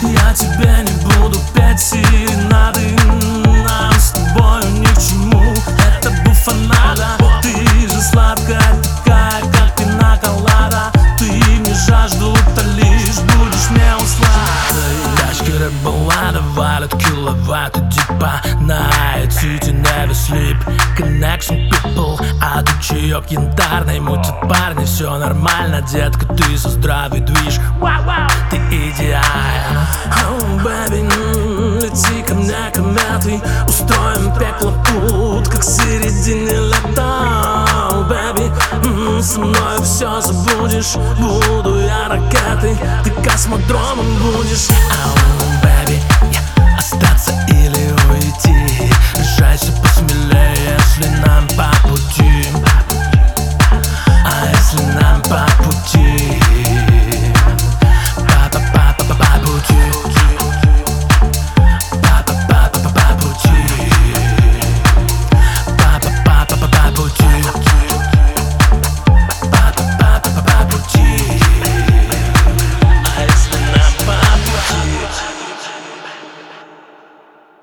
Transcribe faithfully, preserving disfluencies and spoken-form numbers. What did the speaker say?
Я тебе не буду петь серенады, нам с тобою ни к чему. Это буфонада. Ты же сладкая, такая, как пина-колада. Ты мне жажду утолишь, будешь мне усладой. Тачки рэп-баллада валят киловатты дипа. Night city never sleep, connection people. А тут чаек янтарный, мутят парни. Все нормально, детка, ты за здравый движ. Ты идеальна. Oh, baby, mm, лети ко мне кометой. Устроим пекло тут, как в середине лета. Oh, baby, mm, со мной все забудешь. Буду я ракетой, ты космодромом будешь. Oh, baby.